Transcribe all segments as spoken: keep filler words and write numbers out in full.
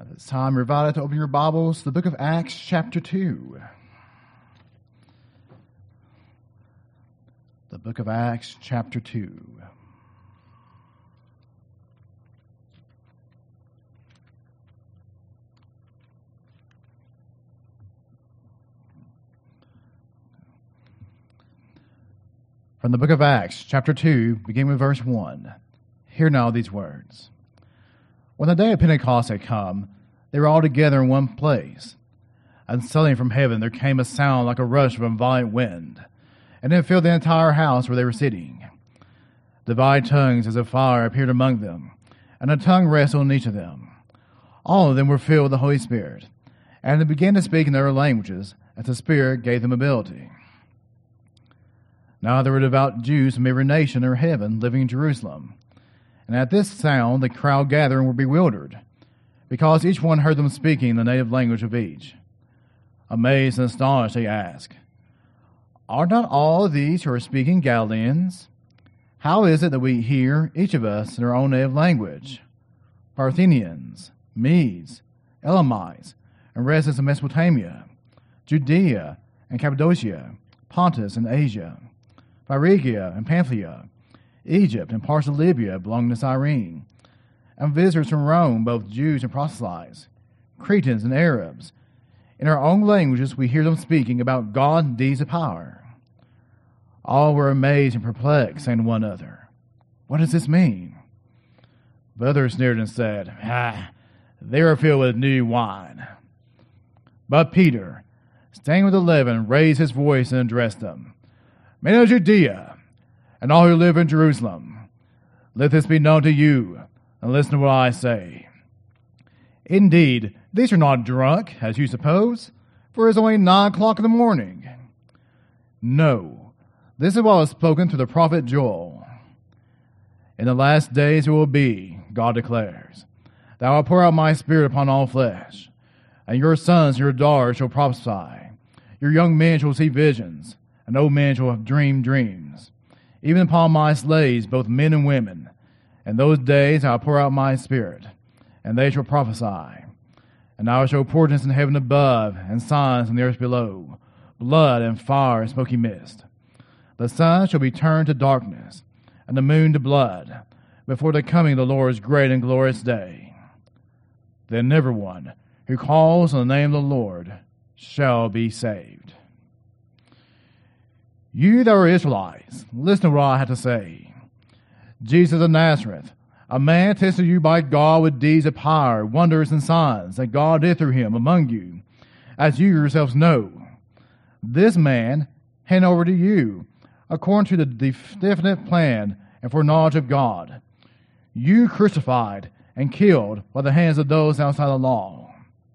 It's time, you're invited to open your Bibles to the book of Acts, chapter two. The book of Acts, chapter two. From the book of Acts, chapter two, beginning with verse one. Hear now these words. When the day of Pentecost had come, they were all together in one place. And suddenly from heaven there came a sound like a rush of a violent wind, and it filled the entire house where they were sitting. Divided tongues as of fire appeared among them, and a tongue rested on each of them. All of them were filled with the Holy Spirit, and they began to speak in their languages, as the Spirit gave them ability. Now there were devout Jews from every nation under heaven living in Jerusalem. And at this sound the crowd gathered and were bewildered, because each one heard them speaking the native language of each. Amazed and astonished, they asked, Are not all these who are speaking Galileans? How is it that we hear, each of us, in our own native language? Parthians, Medes, Elamites, and residents of Mesopotamia, Judea and Cappadocia, Pontus and Asia, Phrygia and Pamphylia, Egypt and parts of Libya belonging to Cyrene, and visitors from Rome, both Jews and proselytes, Cretans and Arabs. In our own languages we hear them speaking about God's deeds of power. All were amazed and perplexed, saying to one another, What does this mean? But others sneered and said, Ah, they are filled with new wine. But Peter, staying with the eleven, raised his voice and addressed them, Men of Judea, and all who live in Jerusalem, let this be known to you, and listen to what I say. Indeed, these are not drunk, as you suppose, for it is only nine o'clock in the morning. No, this is what was spoken through the prophet Joel. In the last days it will be, God declares, that I will pour out my spirit upon all flesh, and your sons and your daughters shall prophesy. Your young men shall see visions, and old men shall have dreamed dreams. Even upon my slaves, both men and women, in those days I will pour out my spirit, and they shall prophesy. And I will show portents in heaven above, and signs in the earth below, blood and fire and smoky mist. The sun shall be turned to darkness, and the moon to blood, before the coming of the Lord's great and glorious day. Then everyone who calls on the name of the Lord shall be saved. You that are Israelites, listen to what I have to say. Jesus of Nazareth, a man tested you by God with deeds of power, wonders, and signs that God did through him among you, as you yourselves know. This man handed over to you, according to the definite plan and foreknowledge of God. You crucified and killed by the hands of those outside the law.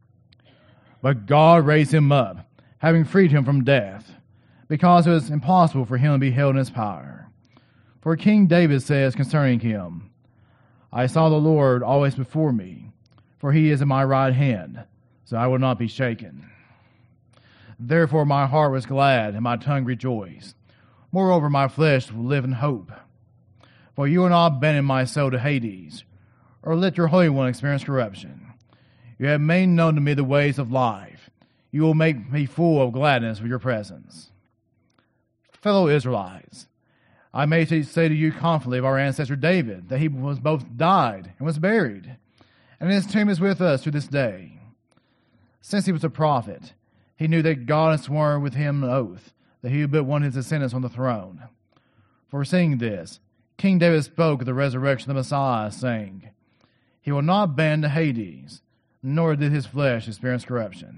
But God raised him up, having freed him from death, because it was impossible for him to be held in his power. For King David says concerning him, I saw the Lord always before me, for he is in my right hand, so I will not be shaken. Therefore my heart was glad, and my tongue rejoiced. Moreover, my flesh will live in hope. For you will not abandon my soul to Hades, or let your Holy One experience corruption. You have made known to me the ways of life. You will make me full of gladness with your presence. Fellow Israelites, I may say to you confidently of our ancestor David, that he was both died and was buried, and his tomb is with us to this day. Since he was a prophet, he knew that God had sworn with him an oath that he would put one of his descendants on the throne. Foreseeing this, King David spoke of the resurrection of the Messiah, saying, He will not abandon Hades, nor did his flesh experience corruption.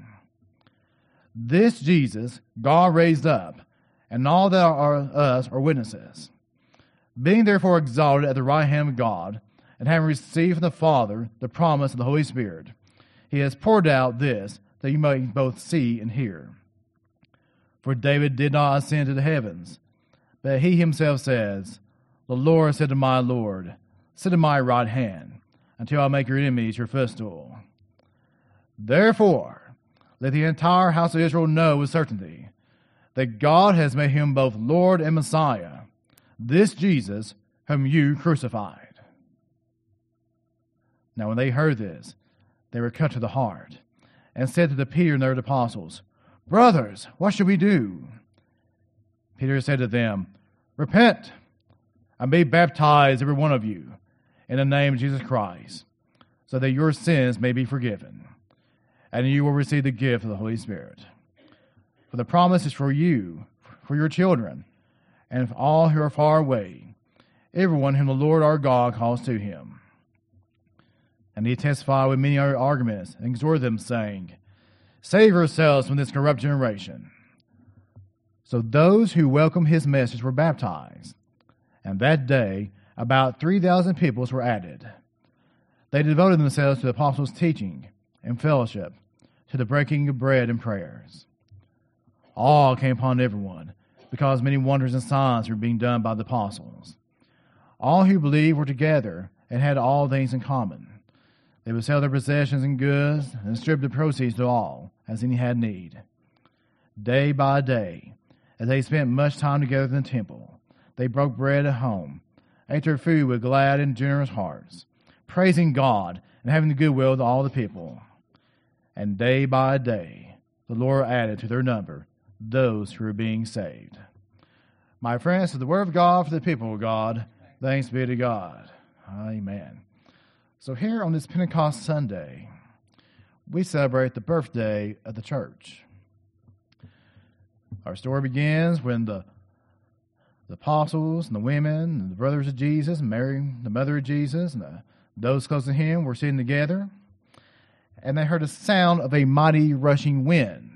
This Jesus God raised up, and all that are us are witnesses. Being therefore exalted at the right hand of God, and having received from the Father the promise of the Holy Spirit, he has poured out this, that you may both see and hear. For David did not ascend to the heavens, but he himself says, The Lord said to my Lord, Sit at my right hand, until I make your enemies your footstool. Therefore, let the entire house of Israel know with certainty that God has made him both Lord and Messiah, this Jesus whom you crucified. Now when they heard this, they were cut to the heart, and said to the Peter and the other apostles, Brothers, what shall we do? Peter said to them, Repent, and be baptized, every one of you, in the name of Jesus Christ, so that your sins may be forgiven, and you will receive the gift of the Holy Spirit. For the promise is for you, for your children, and for all who are far away, everyone whom the Lord our God calls to him. And he testified with many other arguments, and exhorted them, saying, Save yourselves from this corrupt generation. So those who welcomed his message were baptized, and that day about three thousand peoples were added. They devoted themselves to the apostles' teaching and fellowship, to the breaking of bread and prayers. Awe came upon everyone, because many wonders and signs were being done by the apostles. All who believed were together and had all things in common. They would sell their possessions and goods and distribute the proceeds to all, as any had need. Day by day, as they spent much time together in the temple, they broke bread at home, ate their food with glad and generous hearts, praising God and having the goodwill of all the people. And day by day, the Lord added to their number those who were being saved. My friends, to the word of God for the people of God, thanks be to God. Amen. So here on this Pentecost Sunday, we celebrate the birthday of the church. Our story begins when the, the apostles and the women and the brothers of Jesus, and Mary, the mother of Jesus, and the, those close to him were sitting together, and they heard a sound of a mighty rushing wind.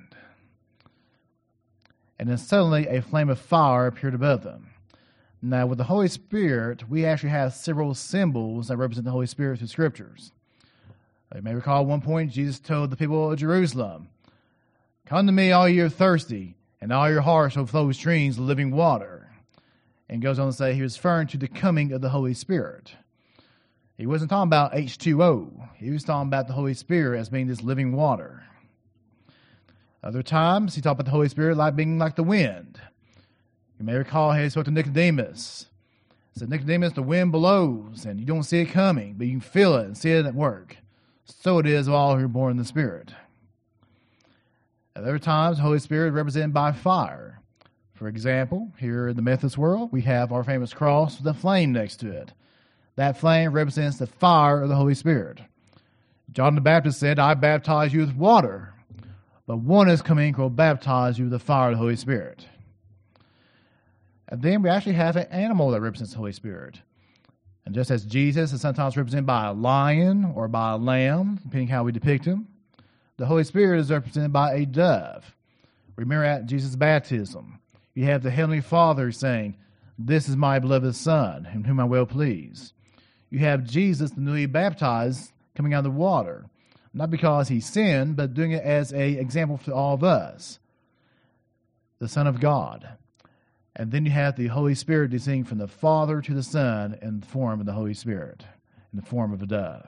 And then suddenly a flame of fire appeared above them. Now, with the Holy Spirit, we actually have several symbols that represent the Holy Spirit through Scriptures. You may recall at one point Jesus told the people of Jerusalem, Come to me, all you are thirsty, and all your hearts shall flow streams of living water. And goes on to say he was referring to the coming of the Holy Spirit. He wasn't talking about H two O. He was talking about the Holy Spirit as being this living water. Other times, he talked about the Holy Spirit like being like the wind. You may recall he spoke to Nicodemus. He said, Nicodemus, the wind blows, and you don't see it coming, but you can feel it and see it at work. So it is of all who are born in the Spirit. At other times, the Holy Spirit is represented by fire. For example, here in the Methodist world, we have our famous cross with a flame next to it. That flame represents the fire of the Holy Spirit. John the Baptist said, I baptize you with water, but one is coming who will baptize you with the fire of the Holy Spirit. And then we actually have an animal that represents the Holy Spirit. And just as Jesus is sometimes represented by a lion or by a lamb, depending how we depict him, the Holy Spirit is represented by a dove. Remember at Jesus' baptism, you have the Heavenly Father saying, This is my beloved Son, in whom I well please. You have Jesus, the newly baptized, coming out of the water, not because he sinned, but doing it as an example to all of us, the Son of God. And then you have the Holy Spirit descending from the Father to the Son in the form of the Holy Spirit, in the form of a dove.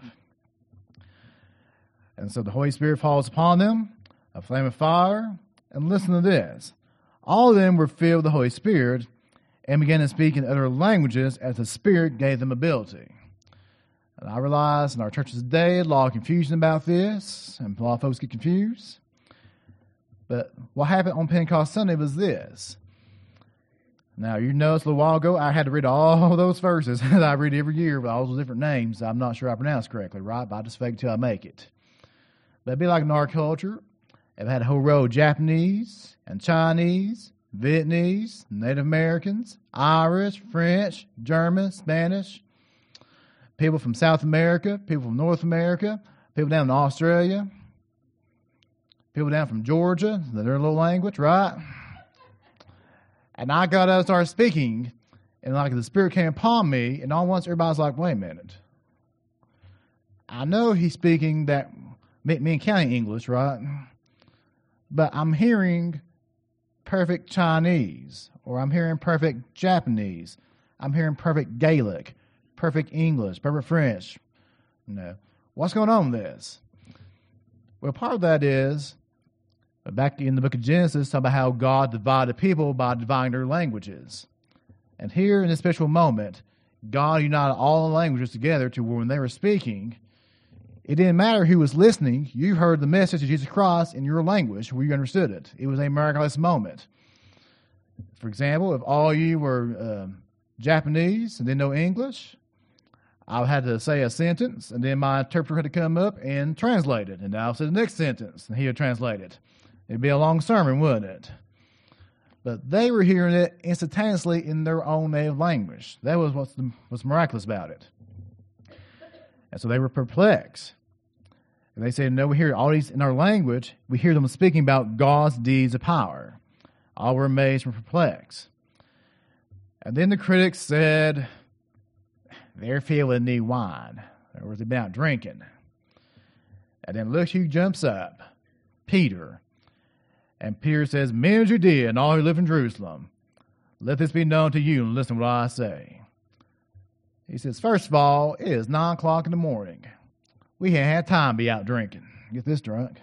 And so the Holy Spirit falls upon them, a flame of fire, and listen to this. All of them were filled with the Holy Spirit and began to speak in other languages as the Spirit gave them ability. And I realize in our churches today, a lot of confusion about this, and a lot of folks get confused. But what happened on Pentecost Sunday was this. Now, you noticed a little while ago, I had to read all those verses that I read every year with all those different names. I'm not sure I pronounced correctly, right? But I just fake it till I make it. But it'd be like in our culture. It had a whole row of Japanese and Chinese, Vietnamese, Native Americans, Irish, French, German, Spanish, people from South America, people from North America, people down in Australia, people down from Georgia, their little language, right? And I got up and started speaking, and like the Spirit came upon me, and all at once everybody's like, wait a minute. I know he's speaking that, me, me and County English, right? But I'm hearing perfect Chinese, or I'm hearing perfect Japanese. I'm hearing perfect Gaelic, perfect English, perfect French. You know, what's going on with this? Well, part of that is, back in the book of Genesis, talk about how God divided people by dividing their languages. And here in this special moment, God united all the languages together to where when they were speaking, It didn't matter who was listening. You heard the message of Jesus Christ in your language where you understood it. It was a miraculous moment. For example, if all you were uh, Japanese and didn't know English, I had to say a sentence, and then my interpreter had to come up and translate it. And I'll say the next sentence, and he would translate it. It'd be a long sermon, wouldn't it? But they were hearing it instantaneously in their own native language. That was what's, the, what's miraculous about it. And so they were perplexed. And they said, no, we hear all these in our language. We hear them speaking about God's deeds of power. All were amazed and perplexed. And then the critics said, they're feeling new wine. Or was it about drinking? And then look who jumps up. Peter. And Peter says, men of Judea and all who live in Jerusalem, let this be known to you and listen to what I say. He says, first of all, it is nine o'clock in the morning. We haven't had time to be out drinking. Get this drunk.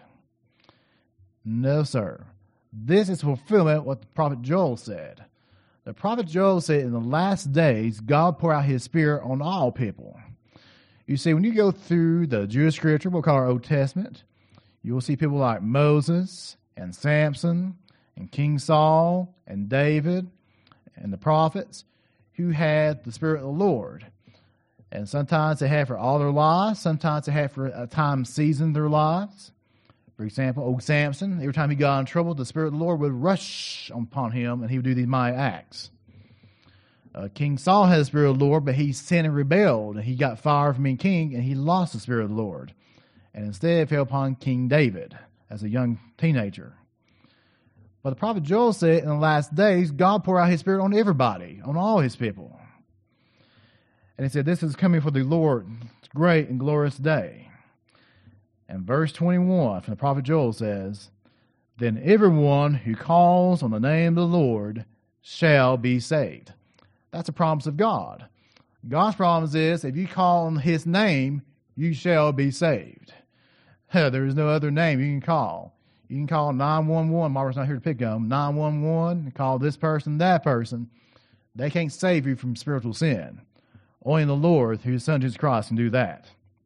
No, sir. This is fulfillment of what the prophet Joel said. The prophet Joel said in the last days, God pour out his spirit on all people. You see, when you go through the Jewish scripture, we'll call our Old Testament, you will see people like Moses and Samson and King Saul and David and the prophets who had the Spirit of the Lord. And sometimes they had for all their lives. Sometimes they had for a time season their lives. For example, old Samson, every time he got in trouble, the Spirit of the Lord would rush upon him and he would do these mighty acts. Uh, king Saul had the Spirit of the Lord, but he sinned and rebelled. And he got fired from being king and he lost the Spirit of the Lord. And instead fell upon King David as a young teenager. But the prophet Joel said in the last days, God pour out his Spirit on everybody, on all his people. And he said, this is coming for the Lord's great and glorious day. And verse twenty-one from the prophet Joel says, then everyone who calls on the name of the Lord shall be saved. That's a promise of God. God's promise is, if you call on his name, you shall be saved. There is no other name you can call. You can call nine one one. Margaret's not here to pick them. nine one one, call this person, that person. They can't save you from spiritual sin. Only the Lord, through his Son, Jesus Christ, can do that.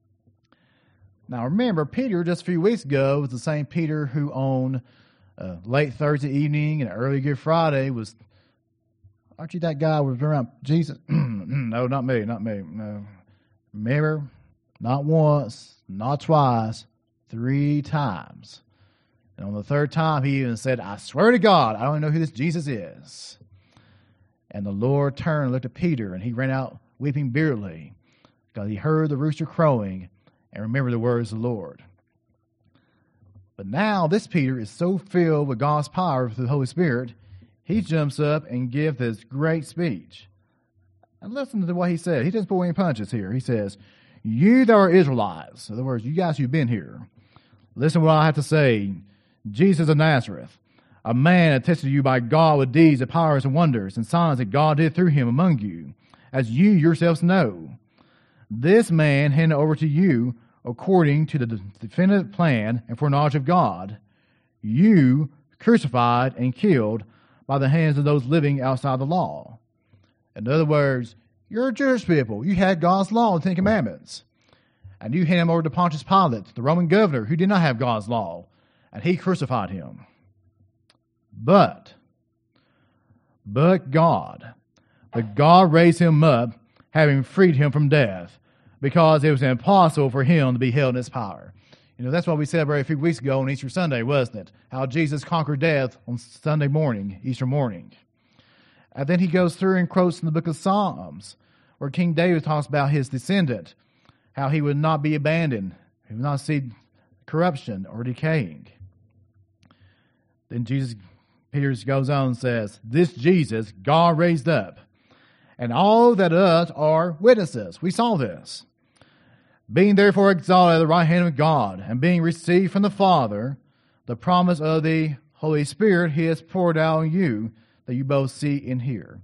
Now remember, Peter, just a few weeks ago, was the same Peter who on uh, late Thursday evening and early Good Friday was, aren't you that guy who was around Jesus? No, not me, not me. No. Remember, not once, not twice, three times. And on the third time, he even said, I swear to God, I don't know who this Jesus is. And the Lord turned and looked at Peter, and he ran out weeping bitterly because he heard the rooster crowing and remembered the words of the Lord. But now this Peter is so filled with God's power through the Holy Spirit, he jumps up and gives this great speech. And listen to what he said. He doesn't pull any punches here. He says, you that are Israelites, in other words, you guys who've been here, listen to what I have to say. Jesus of Nazareth, a man attested to you by God with deeds of powers and wonders and signs that God did through him among you, as you yourselves know. This man handed over to you according to the definitive plan and foreknowledge of God, you crucified and killed by the hands of those living outside the law. In other words, you're Jewish people. You had God's law and Ten Commandments. And you handed him over to Pontius Pilate, the Roman governor, who did not have God's law, and he crucified him. But, but God, but God raised him up, having freed him from death, because it was impossible for him to be held in his power. You know, that's what we celebrated a few weeks ago on Easter Sunday, wasn't it? How Jesus conquered death on Sunday morning, Easter morning. And then he goes through and quotes in the book of Psalms, where King David talks about his descendant, how he would not be abandoned, he would not see corruption or decaying. Then Jesus, Peter goes on and says, this Jesus God raised up, and all that us are witnesses. We saw this. Being therefore exalted at the right hand of God, and being received from the Father, the promise of the Holy Spirit he has poured out on you, that you both see and hear.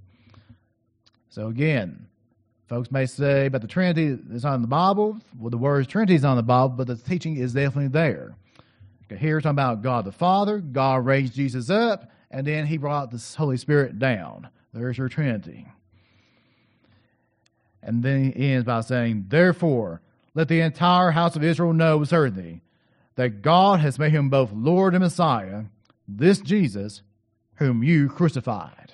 So again, folks may say, but the Trinity is on the Bible. Well, the word Trinity is on the Bible, but the teaching is definitely there. Here we're talking about God the Father, God raised Jesus up, and then he brought the Holy Spirit down. There's your Trinity. And then he ends by saying, therefore, let the entire house of Israel know with certainty that God has made him both Lord and Messiah, this Jesus, whom you crucified.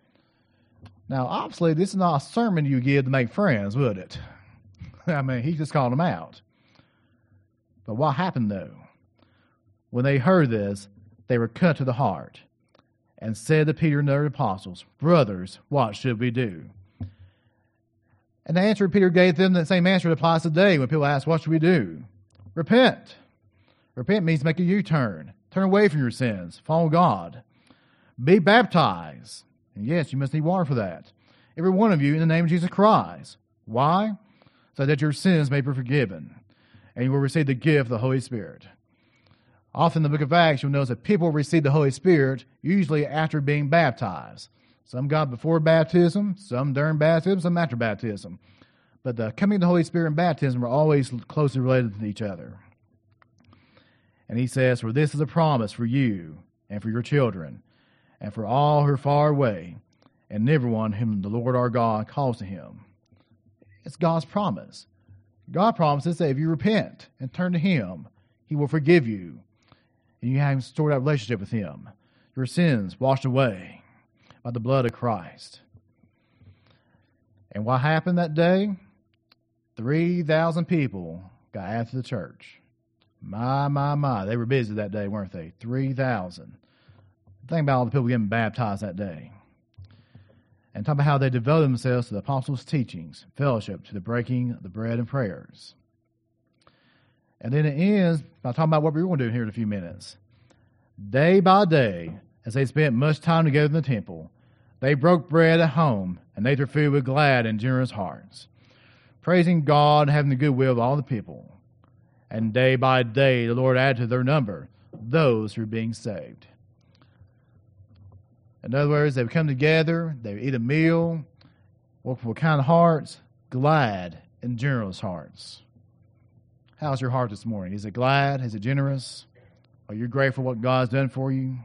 Now, obviously, this is not a sermon you give to make friends, would it? I mean, he just called them out. But what happened, though? When they heard this, they were cut to the heart and said to Peter and the other apostles, "Brothers, what should we do?" And the answer Peter gave them, the same answer that applies today when people ask, "What should we do?" Repent. Repent means make a U-turn. Turn away from your sins. Follow God. Be baptized. And yes, you must need water for that. Every one of you in the name of Jesus Christ. Why? So that your sins may be forgiven, and you will receive the gift of the Holy Spirit. Often in the book of Acts, you'll notice that people receive the Holy Spirit usually after being baptized. Some got before baptism, some during baptism, some after baptism. But the coming of the Holy Spirit and baptism are always closely related to each other. And he says, "For this is a promise for you and for your children, and for all who are far away, and everyone whom the Lord our God calls to him." It's God's promise. God promises that if you repent and turn to him, he will forgive you. And you have stored that relationship with him. Your sins washed away by the blood of Christ. And what happened that day? three thousand people got added to the church. My, my, my. They were busy that day, weren't they? three thousand. Think about all the people getting baptized that day. And talk about how they devoted themselves to the apostles' teachings, fellowship, to the breaking of the bread and prayers. And then it ends by talking about what we're going to do here in a few minutes. Day by day, as they spent much time together in the temple, they broke bread at home and ate their food with glad and generous hearts, praising God and having the goodwill of all the people. And day by day, the Lord added to their number those who were being saved. In other words, they would come together, they would eat a meal, work with kind of hearts, glad and generous hearts. How's your heart this morning? Is it glad? Is it generous? Are you grateful for what God's done for you?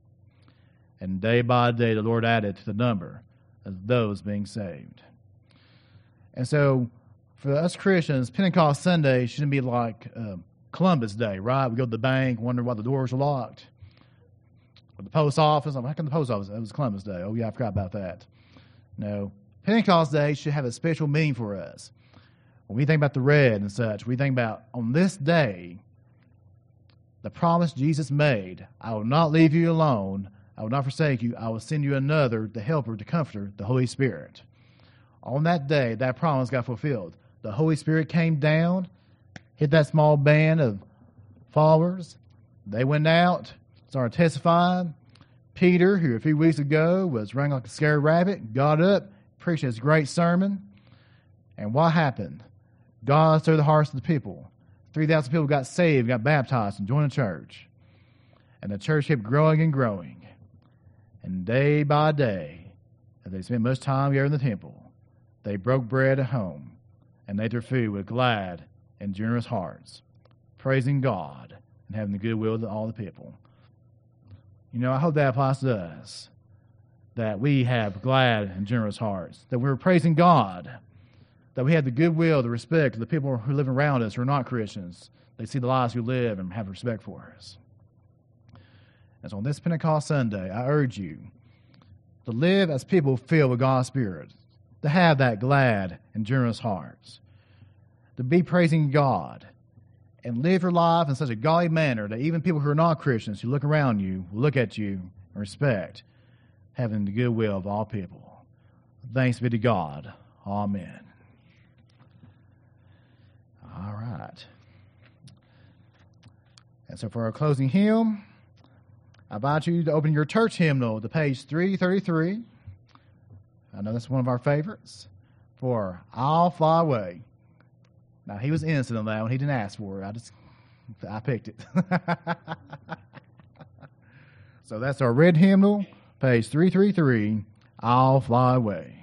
And day by day, the Lord added to the number of those being saved. And so, for us Christians, Pentecost Sunday shouldn't be like uh, Columbus Day, right? We go to the bank, wonder why the doors are locked. Or the post office. I'm like, how come the post office? It was Columbus Day. Oh, yeah, I forgot about that. No. Pentecost Day should have a special meaning for us. When we think about the red and such, we think about on this day, the promise Jesus made, "I will not leave you alone. I will not forsake you. I will send you another, the helper, the comforter, the Holy Spirit." On that day, that promise got fulfilled. The Holy Spirit came down, hit that small band of followers. They went out, started testifying. Peter, who a few weeks ago was running like a scared rabbit, got up, preached his great sermon. And what happened? God stirred the hearts of the people. three thousand people got saved, got baptized, and joined the church. And the church kept growing and growing. And day by day, as they spent much time here in the temple, they broke bread at home and ate their food with glad and generous hearts, praising God and having the goodwill of all the people. You know, I hope that applies to us, that we have glad and generous hearts, that we're praising God, that we have the goodwill, the respect of the people who live around us who are not Christians. They see the lives we live and have respect for us. And so on this Pentecost Sunday, I urge you to live as people filled with God's Spirit, to have that glad and generous hearts, to be praising God, and live your life in such a godly manner that even people who are not Christians, who look around you, will look at you and respect, having the goodwill of all people. Thanks be to God. Amen. All right. And so for our closing hymn, I invite you to open your church hymnal to page three thirty-three. I know that's one of our favorites. For "I'll Fly Away." Now, he was innocent on that one. He didn't ask for it. I just, I picked it. So that's our red hymnal, page three thirty-three, "I'll Fly Away."